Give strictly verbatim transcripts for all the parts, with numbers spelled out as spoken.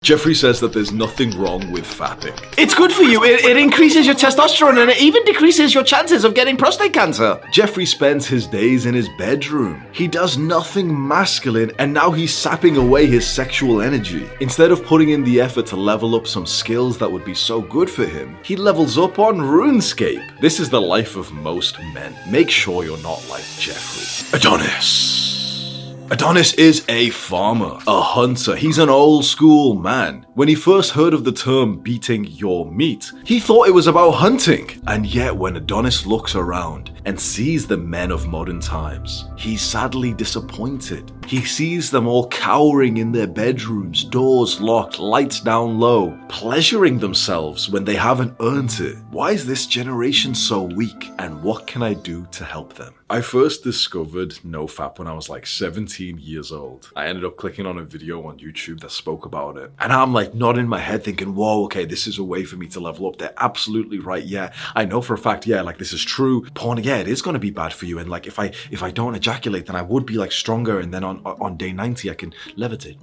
Jeffrey says that there's nothing wrong with fapping. It's good for you. It, it increases your testosterone and it even decreases your chances of getting prostate cancer. Jeffrey spends his days in his bedroom. He does nothing masculine and now he's sapping away his sexual energy. Instead of putting in the effort to level up some skills that would be so good for him, he levels up on RuneScape. This is the life of most men. Make sure you're not like Jeffrey. Adonis. Adonis is a farmer, a hunter. He's an old school man. When he first heard of the term beating your meat, he thought it was about hunting. And yet when Adonis looks around and sees the men of modern times, he's sadly disappointed. He sees them all cowering in their bedrooms, doors locked, lights down low, pleasuring themselves when they haven't earned it. Why is this generation so weak? And what can I do to help them? I first discovered NoFap when I was like seventeen years old. I ended up clicking on a video on YouTube that spoke about it. And I'm like nodding my head thinking, whoa, okay, this is a way for me to level up. They're absolutely right. Yeah, I know for a fact, yeah, like this is true. Porn, yeah, it is going to be bad for you. And like if I if I don't ejaculate, then I would be like stronger. And then on, on day ninety, I can levitate.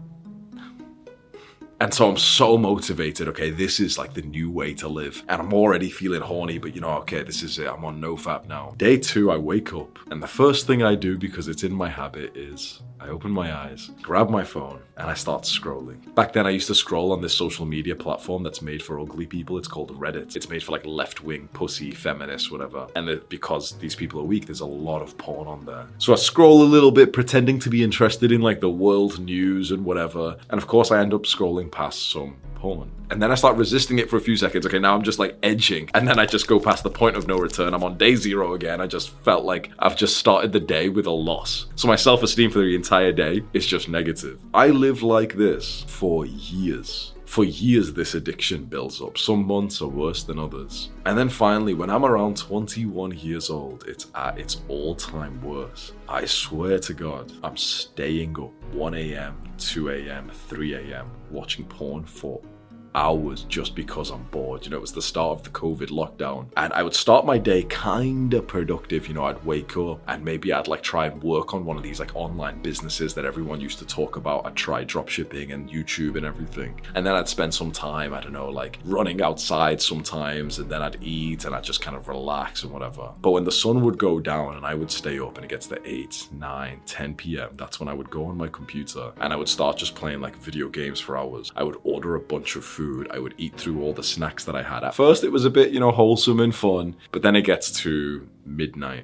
And so I'm so motivated, okay, this is like the new way to live. And I'm already feeling horny, but you know, okay, this is it, I'm on NoFap now. Day two, I wake up, and the first thing I do, because it's in my habit, is I open my eyes, grab my phone, and I start scrolling. Back then, I used to scroll on this social media platform that's made for ugly people. It's called Reddit. It's made for like left-wing, pussy, feminists, whatever. And it, because these people are weak, there's a lot of porn on there. So I scroll a little bit, pretending to be interested in like the world news and whatever. And of course, I end up scrolling past some porn. And then I start resisting it for a few seconds. Okay, now I'm just like edging. And then I just go past the point of no return. I'm on day zero again. I just felt like I've just started the day with a loss. So my self-esteem for the entire day is just negative. I lived like this for years. For years, this addiction builds up. Some months are worse than others. And then finally, when I'm around twenty-one years old, it's at its all-time worst. I swear to God, I'm staying up one a.m., two a.m., three a.m., watching porn for hours just because I'm bored. You know, it was the start of the COVID lockdown. And I would start my day kind of productive. You know, I'd wake up and maybe I'd like try and work on one of these like online businesses that everyone used to talk about. I'd try dropshipping and YouTube and everything. And then I'd spend some time, I don't know, like running outside sometimes, and then I'd eat and I'd just kind of relax and whatever. But when the sun would go down and I would stay up and it gets to eight, nine, ten p.m., that's when I would go on my computer and I would start just playing like video games for hours. I would order a bunch of food. I would eat through all the snacks that I had. At first, it was a bit, you know, wholesome and fun, but then it gets to midnight,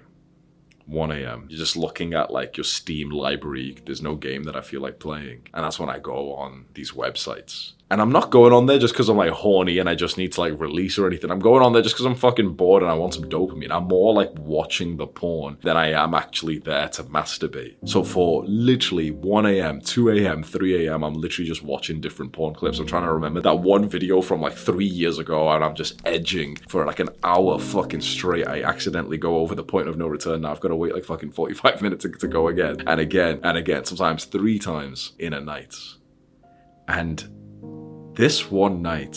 one a.m. You're just looking at like your Steam library. There's no game that I feel like playing. And that's when I go on these websites. And I'm not going on there just because I'm like horny and I just need to like release or anything. I'm going on there just because I'm fucking bored and I want some dopamine. I'm more like watching the porn than I am actually there to masturbate. So for literally one a.m., two a.m., three a.m., I'm literally just watching different porn clips. I'm trying to remember that one video from like three years ago and I'm just edging for like an hour fucking straight. I accidentally go over the point of no return. Now I've got to wait like fucking forty-five minutes to, to go again and again and again, sometimes three times in a night. And this one night,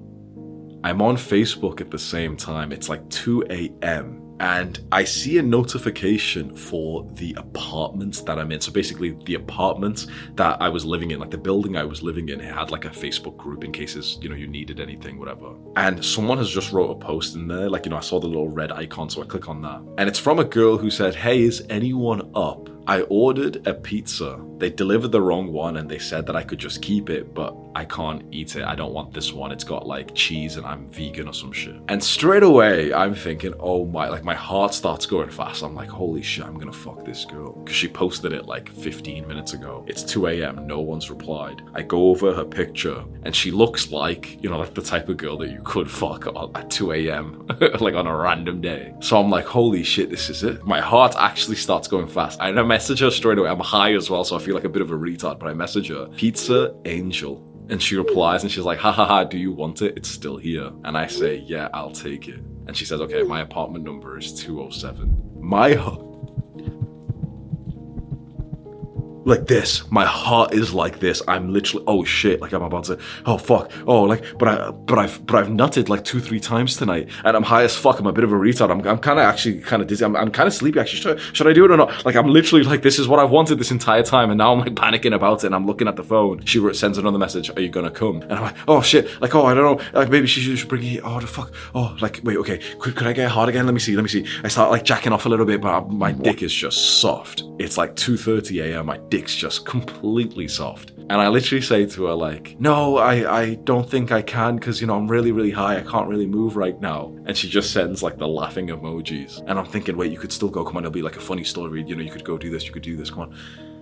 I'm on Facebook at the same time. It's like two a.m. and I see a notification for the apartments that I'm in. So basically the apartments that I was living in, like the building I was living in, it had like a Facebook group in cases, you know, you needed anything, whatever. And someone has just wrote a post in there, like, you know, I saw the little red icon, so I click on that. And it's from a girl who said, "Hey, is anyone up? I ordered a pizza. They delivered the wrong one and they said that I could just keep it, but I can't eat it. I don't want this one. It's got like cheese and I'm vegan or some shit." And straight away, I'm thinking, oh my, like my heart starts going fast. I'm like, holy shit, I'm gonna fuck this girl. Because she posted it like fifteen minutes ago. It's two a.m., no one's replied. I go over her picture and she looks like, you know, like the type of girl that you could fuck at two a.m. like on a random day. So I'm like, holy shit, this is it. My heart actually starts going fast. I message her straight away. I'm high as well, so I feel like a bit of a retard, but I message her, "Pizza Angel." And she replies and she's like, "Ha ha ha, do you want it? It's still here." And I say, "Yeah, I'll take it." And she says, "Okay, my apartment number is two oh seven. My heart. like this. My heart is like this. I'm literally, oh shit, like I'm about to, oh fuck, oh like, but I, but I've, but I've nutted like two, three times tonight, and I'm high as fuck. I'm a bit of a retard. I'm, I'm kind of actually kind of dizzy. I'm, I'm kind of sleepy. Actually, should, should I do it or not? Like I'm literally like, this is what I've wanted this entire time, and now I'm like panicking about it. And I'm looking at the phone. She sends another message. Are you gonna come? And I'm like, oh shit, like oh I don't know, like maybe she should, should bring you. Oh the fuck, oh like wait, okay, could, could I get hard again? Let me see, let me see. I start like jacking off a little bit, but I, my dick is just soft. It's like two thirty a.m. My dick's just completely soft. And I literally say to her like, no, I, I don't think I can because, you know, I'm really, really high. I can't really move right now. And she just sends like the laughing emojis. And I'm thinking, wait, you could still go. Come on, it'll be like a funny story. You know, you could go do this. You could do this. Come on.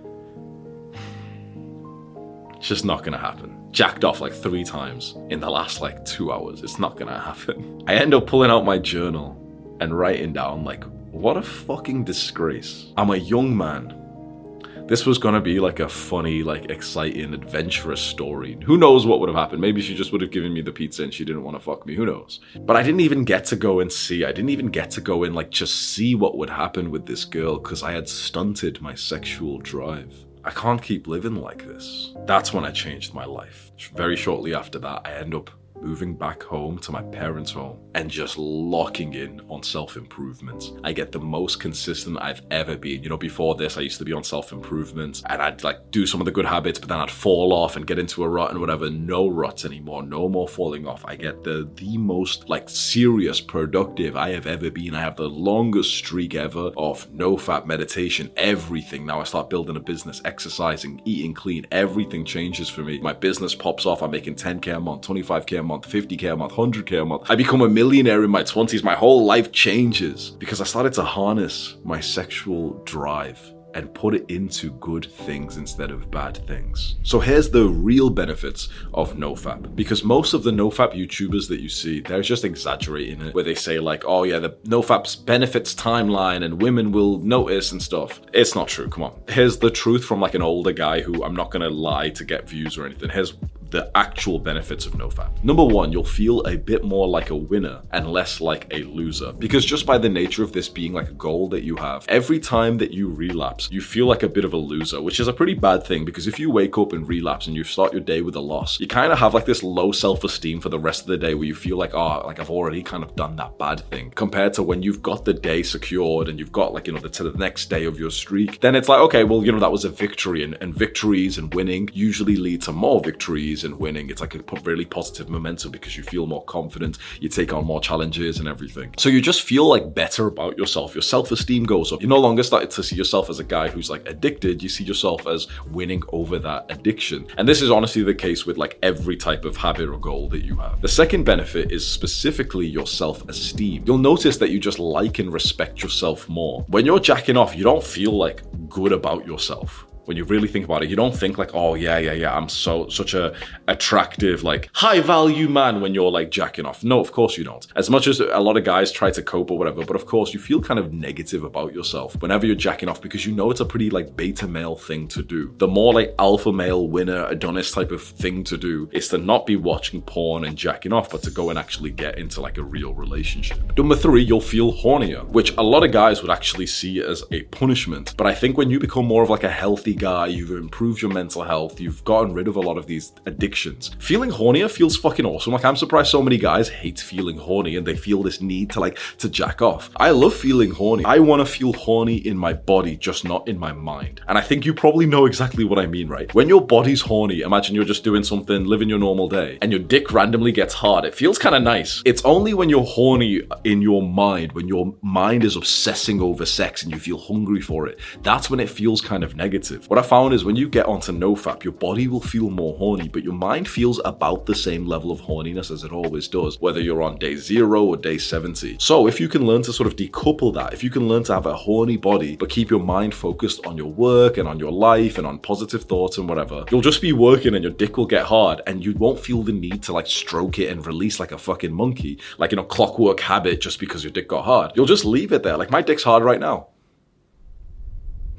It's just not going to happen. Jacked off like three times in the last like two hours. It's not going to happen. I end up pulling out my journal and writing down like, what a fucking disgrace. I'm a young man. This was gonna be like a funny, like exciting, adventurous story. Who knows what would have happened? Maybe she just would have given me the pizza and she didn't want to fuck me. Who knows? But I didn't even get to go and see. I didn't even get to go and like just see what would happen with this girl because I had stunted my sexual drive. I can't keep living like this. That's when I changed my life. Very shortly after that, I end up moving back home to my parents' home and just locking in on self-improvement. I get the most consistent I've ever been. You know, before this, I used to be on self-improvement and I'd like do some of the good habits, but then I'd fall off and get into a rut and whatever. No ruts anymore. No more falling off. I get the, the most like serious productive I have ever been. I have the longest streak ever of no-fap meditation, everything. Now I start building a business, exercising, eating clean. Everything changes for me. My business pops off. I'm making ten K a month, twenty-five K a month, fifty K a month, one hundred K a month. I become a millionaire in my twenties. My whole life changes because I started to harness my sexual drive and put it into good things instead of bad things. So here's the real benefits of NoFap. Because most of the NoFap YouTubers that you see, they're just exaggerating it, where they say like, oh yeah, the NoFap's benefits timeline and women will notice and stuff. It's not true, come on. Here's the truth from like an older guy who I'm not gonna lie to get views or anything. Here's the actual benefits of NoFap. Number one, you'll feel a bit more like a winner and less like a loser. Because just by the nature of this being like a goal that you have, every time that you relapse, you feel like a bit of a loser, which is a pretty bad thing because if you wake up and relapse and you start your day with a loss, you kind of have like this low self-esteem for the rest of the day where you feel like, oh, like I've already kind of done that bad thing. Compared to when you've got the day secured and you've got like, you know, the, to the next day of your streak, then it's like, okay, well, you know, that was a victory and, and victories and winning usually lead to more victories and winning. It's like a really positive momentum because you feel more confident, you take on more challenges and everything. So you just feel like better about yourself. Your self-esteem goes up. You're no longer starting to see yourself as a guy who's like addicted. You see yourself as winning over that addiction. And this is honestly the case with like every type of habit or goal that you have. The second benefit is specifically your self-esteem. You'll notice that you just like and respect yourself more. When you're jacking off, you don't feel like good about yourself. When you really think about it, you don't think like, oh yeah, yeah, yeah, I'm so such a attractive, like high value man when you're like jacking off. No, of course you don't. As much as a lot of guys try to cope or whatever, but of course you feel kind of negative about yourself whenever you're jacking off because you know it's a pretty like beta male thing to do. The more like alpha male winner Adonis type of thing to do is to not be watching porn and jacking off, but to go and actually get into like a real relationship. Number three, you'll feel hornier, which a lot of guys would actually see as a punishment. But I think when you become more of like a healthy guy, you've improved your mental health, you've gotten rid of a lot of these addictions. Feeling hornier feels fucking awesome. Like I'm surprised so many guys hate feeling horny and they feel this need to like to jack off. I love feeling horny. I want to feel horny in my body, just not in my mind. And I think you probably know exactly what I mean, right? When your body's horny, imagine you're just doing something, living your normal day, and your dick randomly gets hard. It feels kind of nice. It's only when you're horny in your mind, when your mind is obsessing over sex and you feel hungry for it, that's when it feels kind of negative. What I found is when you get onto NoFap, your body will feel more horny, but your mind feels about the same level of horniness as it always does, whether you're on day zero or day seventy. So if you can learn to sort of decouple that, if you can learn to have a horny body, but keep your mind focused on your work and on your life and on positive thoughts and whatever, you'll just be working and your dick will get hard and you won't feel the need to like stroke it and release like a fucking monkey, like, you know, Clockwork Habit just because your dick got hard. You'll just leave it there. Like my dick's hard right now.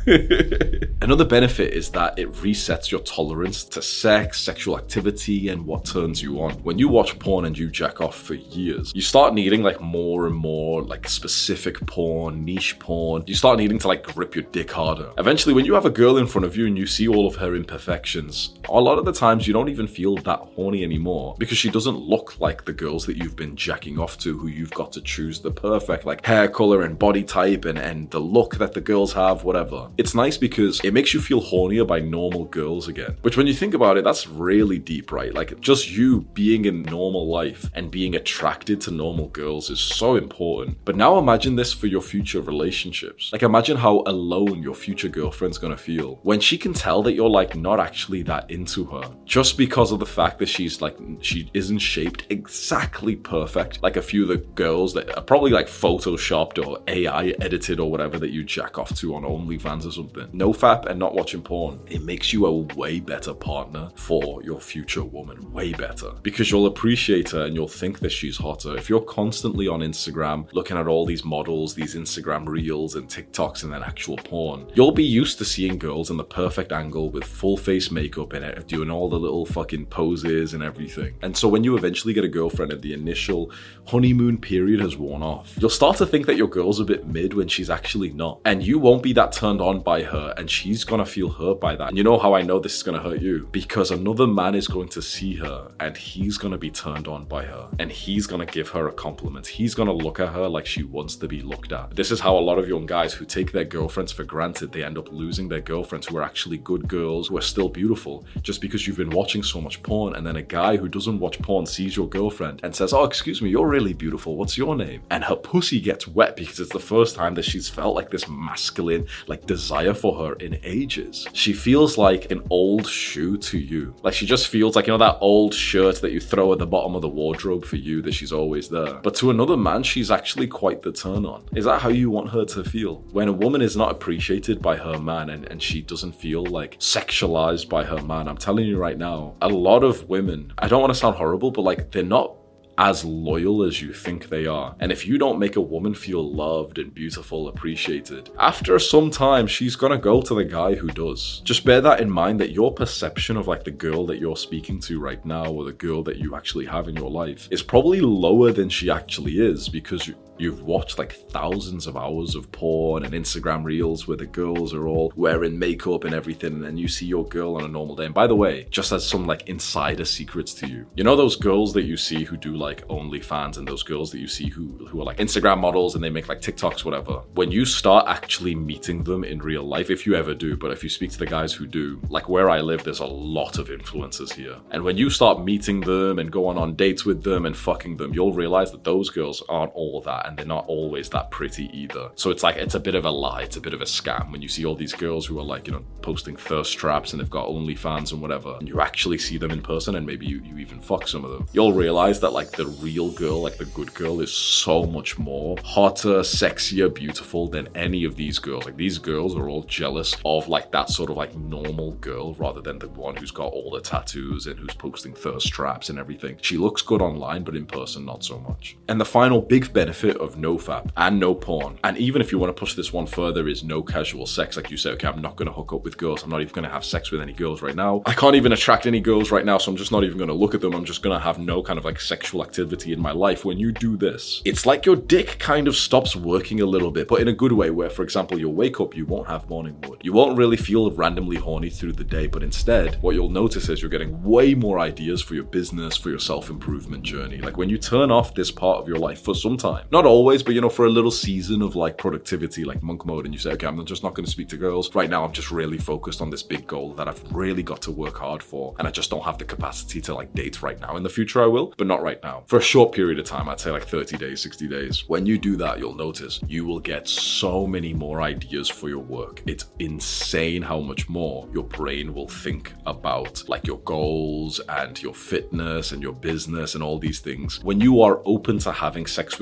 Another benefit is that it resets your tolerance to sex, sexual activity, and what turns you on. When you watch porn and you jack off for years, you start needing like more and more like specific porn, niche porn. You start needing to like grip your dick harder. Eventually, when you have a girl in front of you and you see all of her imperfections, a lot of the times you don't even feel that horny anymore because she doesn't look like the girls that you've been jacking off to, who you've got to choose the perfect like hair color and body type and, and the look that the girls have, whatever. It's nice because it makes you feel hornier by normal girls again. Which when you think about it, that's really deep, right? Like just you being in normal life and being attracted to normal girls is so important. But now imagine this for your future relationships. Like imagine how alone your future girlfriend's gonna feel when she can tell that you're like not actually that into her just because of the fact that she's like, she isn't shaped exactly perfect like a few of the girls that are probably like photoshopped or A I edited or whatever that you jack off to on OnlyFans or something. No fap and not watching porn. It makes you a way better partner for your future woman. Way better. Because you'll appreciate her and you'll think that she's hotter. If you're constantly on Instagram looking at all these models, these Instagram reels and TikToks and then actual porn, you'll be used to seeing girls in the perfect angle with full face makeup and it, doing all the little fucking poses and everything. And so when you eventually get a girlfriend and the initial honeymoon period has worn off, you'll start to think that your girl's a bit mid when she's actually not. And you won't be that turned on by her and she's gonna feel hurt by that. And you know how I know this is gonna hurt you? Because another man is going to see her and he's gonna be turned on by her and he's gonna give her a compliment. He's gonna look at her like she wants to be looked at. This is how a lot of young guys who take their girlfriends for granted, they end up losing their girlfriends who are actually good girls, who are still beautiful, just because you've been watching so much porn. And then a guy who doesn't watch porn sees your girlfriend and says, oh, excuse me, you're really beautiful. What's your name? And her pussy gets wet because it's the first time that she's felt like this masculine, like desire for her in ages. She feels like an old shoe to you. Like she just feels like, you know, that old shirt that you throw at the bottom of the wardrobe for you, that she's always there. But to another man, she's actually quite the turn on. Is that how you want her to feel? When a woman is not appreciated by her man and, and she doesn't feel like sexualized by her man, I'm telling you right now, a lot of women, I don't want to sound horrible, but like they're not as loyal as you think they are. And if you don't make a woman feel loved and beautiful, appreciated, after some time, she's gonna go to the guy who does. Just bear that in mind, that your perception of like the girl that you're speaking to right now or the girl that you actually have in your life is probably lower than she actually is because you You've watched like thousands of hours of porn and Instagram reels where the girls are all wearing makeup and everything, and then you see your girl on a normal day. And by the way, just as some like insider secrets to you, you know those girls that you see who do like OnlyFans and those girls that you see who, who are like Instagram models and they make like TikToks, whatever. When you start actually meeting them in real life, if you ever do, but if you speak to the guys who do, like where I live, there's a lot of influencers here. And when you start meeting them and going on dates with them and fucking them, you'll realize that those girls aren't all that. And they're not always that pretty either. So it's like, it's a bit of a lie, it's a bit of a scam when you see all these girls who are like, you know, posting thirst traps and they've got OnlyFans and whatever, and you actually see them in person and maybe you, you even fuck some of them. You'll realize that like the real girl, like the good girl, is so much more hotter, sexier, beautiful than any of these girls. Like these girls are all jealous of like that sort of like normal girl rather than the one who's got all the tattoos and who's posting thirst traps and everything. She looks good online, but in person, not so much. And the final big benefit of no fap and no porn, and even if you want to push this one further, is no casual sex. Like you say, okay, I'm not going to hook up with girls. I'm not even going to have sex with any girls right now. I can't even attract any girls right now, so I'm just not even going to look at them. I'm just going to have no kind of like sexual activity in my life. When you do this, it's like your dick kind of stops working a little bit, but in a good way, where, for example, you'll wake up, you won't have morning wood. You won't really feel randomly horny through the day, but instead, what you'll notice is you're getting way more ideas for your business, for your self-improvement journey. Like when you turn off this part of your life for some time, not always, but you know, for a little season of like productivity, like monk mode, and you say, okay, I'm just not going to speak to girls right now. I'm just really focused on this big goal that I've really got to work hard for, and I just don't have the capacity to like date right now. In the future I will, but not right now. For a short period of time, I'd say like thirty days, sixty days. When you do that, you'll notice you will get so many more ideas for your work. It's insane how much more your brain will think about like your goals and your fitness and your business and all these things. When you are open to having sex with girls, or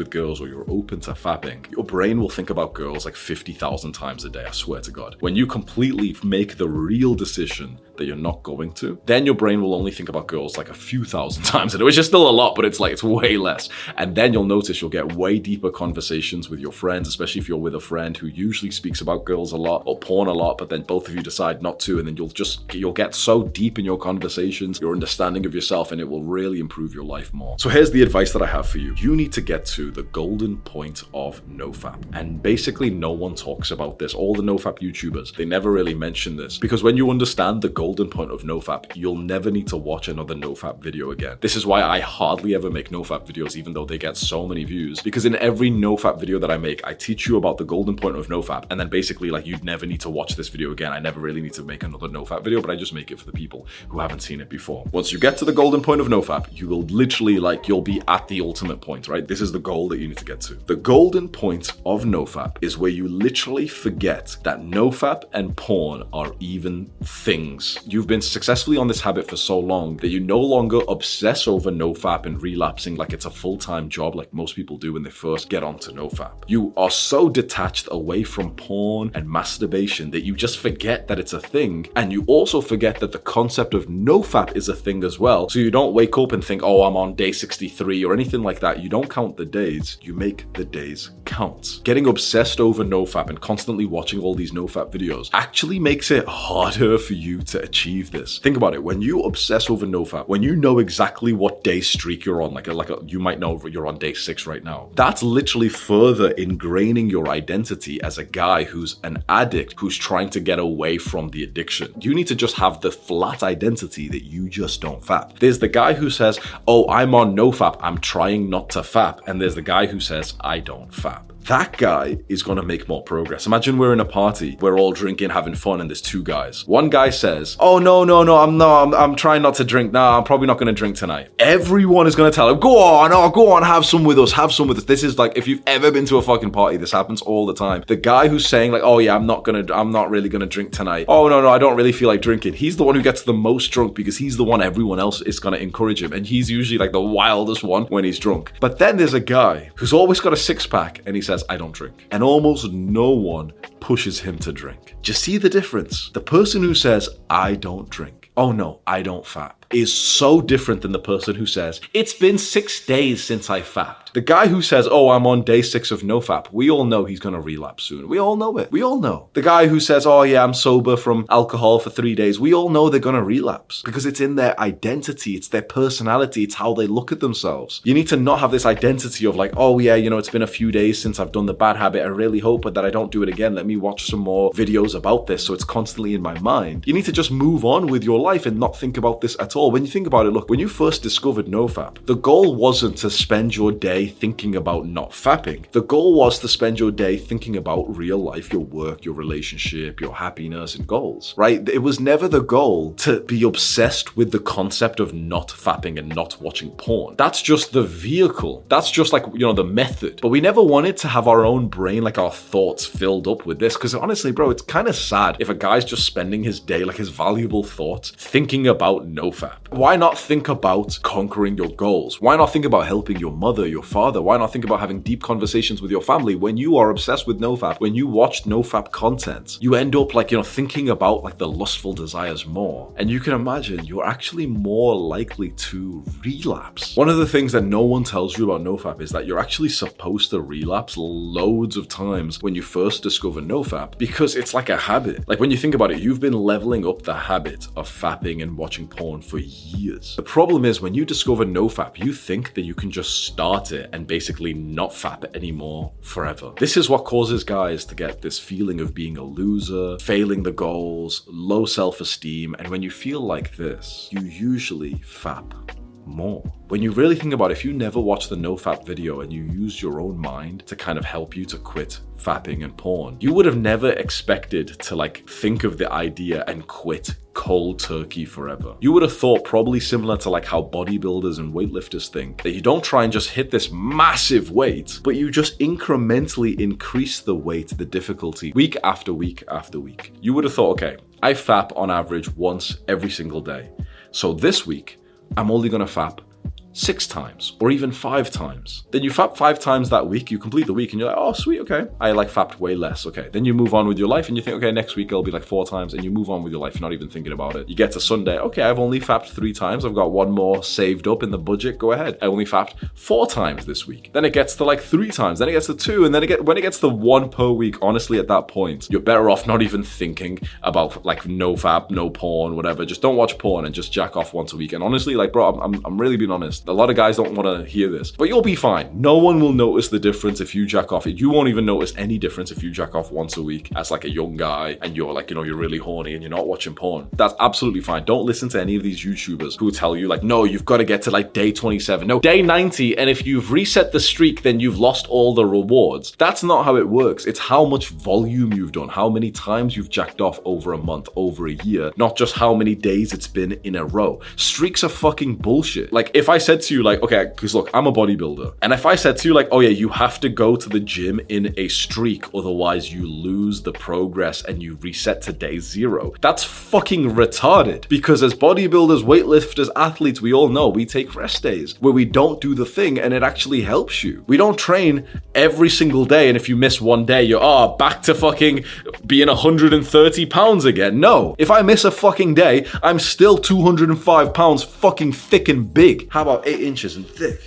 or you're open to fapping, your brain will think about girls like fifty thousand times a day, I swear to God. When you completely make the real decision that you're not going to, then your brain will only think about girls like a few thousand times a day, which is still a lot, but it's like, it's way less. And then you'll notice you'll get way deeper conversations with your friends, especially if you're with a friend who usually speaks about girls a lot or porn a lot, but then both of you decide not to, and then you'll just, you'll get so deep in your conversations, your understanding of yourself, and it will really improve your life more. So here's the advice that I have for you. You need to get to the golden point of nofap. And basically no one talks about this. All the nofap YouTubers, they never really mention this, because when you understand the golden point of nofap, you'll never need to watch another nofap video again. This is why I hardly ever make nofap videos, even though they get so many views, because in every nofap video that I make, I teach you about the golden point of nofap, and then basically like you'd never need to watch this video again. I never really need to make another nofap video, but I just make it for the people who haven't seen it before. Once you get to the golden point of nofap, you will literally like, you'll be at the ultimate point, right? This is the goal that you need to get to. The golden point of nofap is where you literally forget that nofap and porn are even things. You've been successfully on this habit for so long that you no longer obsess over nofap and relapsing like it's a full-time job like most people do when they first get onto nofap. You are so detached away from porn and masturbation that you just forget that it's a thing, and you also forget that the concept of nofap is a thing as well. So you don't wake up and think, oh, I'm on day sixty-three or anything like that. You don't count the days, you make the days count. Getting obsessed over nofap and constantly watching all these nofap videos actually makes it harder for you to achieve this. Think about it. When you obsess over nofap, when you know exactly what day streak you're on, like a, like a, you might know you're on day six right now, that's literally further ingraining your identity as a guy who's an addict who's trying to get away from the addiction. You need to just have the flat identity that you just don't fap. There's the guy who says, oh, I'm on nofap, I'm trying not to fap. And there's the guy who says, I don't fap. That guy is going to make more progress. Imagine we're in a party, we're all drinking, having fun, and there's two guys. One guy says, oh, no, no, no, I'm no, I'm, I'm trying not to drink. Nah, I'm probably not going to drink tonight. Everyone is going to tell him, go on, oh, go on, have some with us, have some with us. This is like, if you've ever been to a fucking party, this happens all the time. The guy who's saying like, oh yeah, I'm not going to, I'm not really going to drink tonight. Oh, no, no, I don't really feel like drinking. He's the one who gets the most drunk because he's the one everyone else is going to encourage him. And he's usually like the wildest one when he's drunk. But then there's a guy who's always got a six pack and he says, I don't drink. And almost no one pushes him to drink. Do you see the difference? The person who says, I don't drink, oh no, I don't fap, is so different than the person who says, it's been six days since I fapped. The guy who says, oh, I'm on day six of nofap, we all know he's going to relapse soon. We all know it. We all know. The guy who says, oh yeah, I'm sober from alcohol for three days, we all know they're going to relapse because it's in their identity. It's their personality. It's how they look at themselves. You need to not have this identity of like, oh yeah, you know, it's been a few days since I've done the bad habit. I really hope that I don't do it again. Let me watch some more videos about this so it's constantly in my mind. You need to just move on with your life and not think about this at all. When you think about it, look, when you first discovered nofap, the goal wasn't to spend your day thinking about not fapping. The goal was to spend your day thinking about real life, your work, your relationship, your happiness and goals, right? It was never the goal to be obsessed with the concept of not fapping and not watching porn. That's just the vehicle. That's just like, you know, the method. But we never wanted to have our own brain, like our thoughts filled up with this. Because honestly, bro, it's kind of sad if a guy's just spending his day, like his valuable thoughts, thinking about nofap. Why not think about conquering your goals? Why not think about helping your mother, your father? Why not think about having deep conversations with your family? When you are obsessed with nofap, when you watch nofap content, you end up like, you know, thinking about like the lustful desires more. And you can imagine you're actually more likely to relapse. One of the things that no one tells you about nofap is that you're actually supposed to relapse loads of times when you first discover nofap because it's like a habit. Like when you think about it, you've been leveling up the habit of fapping and watching porn for years. The problem is when you discover nofap, you think that you can just start it and basically not fap anymore forever. This is what causes guys to get this feeling of being a loser, failing the goals, low self-esteem, and when you feel like this, you usually fap more. When you really think about it, if you never watch the nofap video and you use your own mind to kind of help you to quit fapping and porn, you would have never expected to like think of the idea and quit cold turkey forever. You would have thought probably similar to like how bodybuilders and weightlifters think, that you don't try and just hit this massive weight, but you just incrementally increase the weight, the difficulty, week after week after week. You would have thought, okay, I fap on average once every single day. So this week, I'm only gonna fap six times or even five times. Then you fap five times that week, you complete the week and you're like, oh, sweet, okay. I like fapped way less, okay. Then you move on with your life and you think, okay, next week it'll be like four times, and you move on with your life, you're not even thinking about it. You get to Sunday, okay, I've only fapped three times, I've got one more saved up in the budget, go ahead. I only fapped four times this week. Then it gets to like three times, then it gets to two, and then it get, when it gets to one per week, honestly, at that point, you're better off not even thinking about like no fap, no porn, whatever. Just don't watch porn and just jack off once a week. And honestly, like, bro, I'm, I'm, I'm really being honest. A lot of guys don't want to hear this, but you'll be fine. No one will notice the difference if you jack off. You won't even notice any difference if you jack off once a week as like a young guy and you're like, you know, you're really horny and you're not watching porn. That's absolutely fine. Don't listen to any of these YouTubers who tell you like, no, you've got to get to like day twenty-seven. No, day ninety. And if you've reset the streak, then you've lost all the rewards. That's not how it works. It's how much volume you've done, how many times you've jacked off over a month, over a year, not just how many days it's been in a row. Streaks are fucking bullshit. Like if I said to you like, okay, because look, I'm a bodybuilder. And if I said to you like, oh yeah, you have to go to the gym in a streak, otherwise you lose the progress and you reset to day zero. That's fucking retarded. Because as bodybuilders, weightlifters, athletes, we all know we take rest days where we don't do the thing and it actually helps you. We don't train every single day and if you miss one day, you're oh, back to fucking being one hundred thirty pounds again. No. If I miss a fucking day, I'm still two hundred five pounds fucking thick and big. How about eight inches and thick?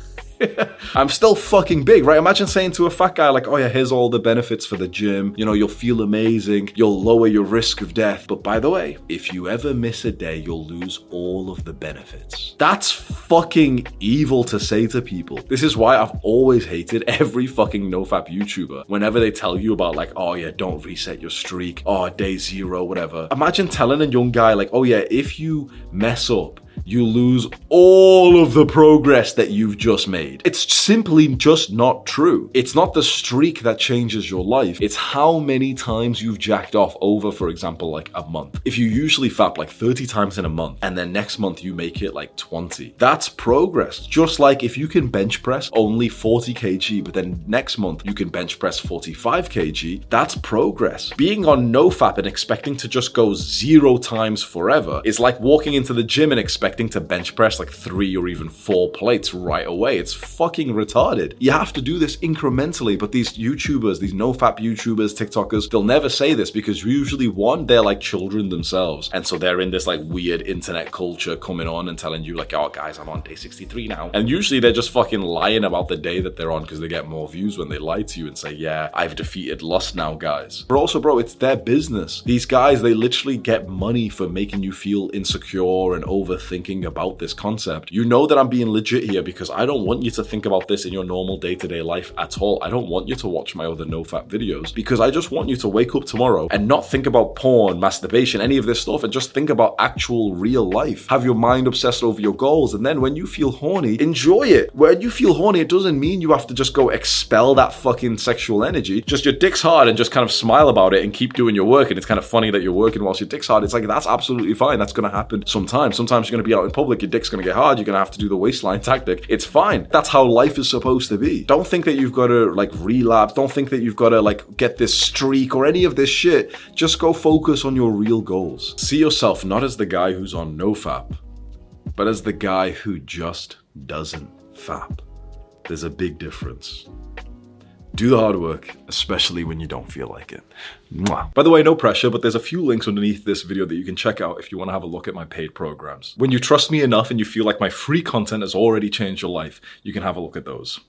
I'm still fucking big, right? Imagine saying to a fat guy like, oh yeah, here's all the benefits for the gym. You know, you'll feel amazing. You'll lower your risk of death. But by the way, if you ever miss a day, you'll lose all of the benefits. That's fucking evil to say to people. This is why I've always hated every fucking nofap YouTuber. Whenever they tell you about like, oh yeah, don't reset your streak. Oh, day zero, whatever. Imagine telling a young guy like, oh yeah, if you mess up, you lose all of the progress that you've just made. It's simply just not true. It's not the streak that changes your life. It's how many times you've jacked off over, for example, like a month. If you usually fap like thirty times in a month and then next month you make it like twenty, that's progress. Just like if you can bench press only forty kilograms, but then next month you can bench press forty-five kilograms, that's progress. Being on nofap and expecting to just go zero times forever is like walking into the gym and expecting expecting to bench press like three or even four plates right away. It's fucking retarded. You have to do this incrementally, but these YouTubers, these nofap YouTubers, TikTokers, they'll never say this because usually one, they're like children themselves. And so they're in this like weird internet culture coming on and telling you like, oh guys, I'm on day sixty-three now. And usually they're just fucking lying about the day that they're on because they get more views when they lie to you and say, yeah, I've defeated lust now, guys. But also, bro, it's their business. These guys, they literally get money for making you feel insecure and overthinking about this concept. You know that I'm being legit here because I don't want you to think about this in your normal day-to-day life at all. I don't want you to watch my other nofap videos because I just want you to wake up tomorrow and not think about porn, masturbation, any of this stuff, and just think about actual real life. Have your mind obsessed over your goals, and then when you feel horny, enjoy it. When you feel horny, it doesn't mean you have to just go expel that fucking sexual energy. Just your dick's hard and just kind of smile about it and keep doing your work, and it's kind of funny that you're working whilst your dick's hard. It's like, that's absolutely fine. That's going to happen sometimes. Sometimes you're going to be out in public, your dick's going to get hard, you're going to have to do the waistline tactic. It's fine. That's how life is supposed to be. Don't think that you've got to like relapse. Don't think that you've got to like get this streak or any of this shit. Just go focus on your real goals. See yourself not as the guy who's on nofap, but as the guy who just doesn't fap. There's a big difference. Do the hard work, especially when you don't feel like it. Mwah. By the way, no pressure, but there's a few links underneath this video that you can check out if you want to have a look at my paid programs. When you trust me enough and you feel like my free content has already changed your life, you can have a look at those.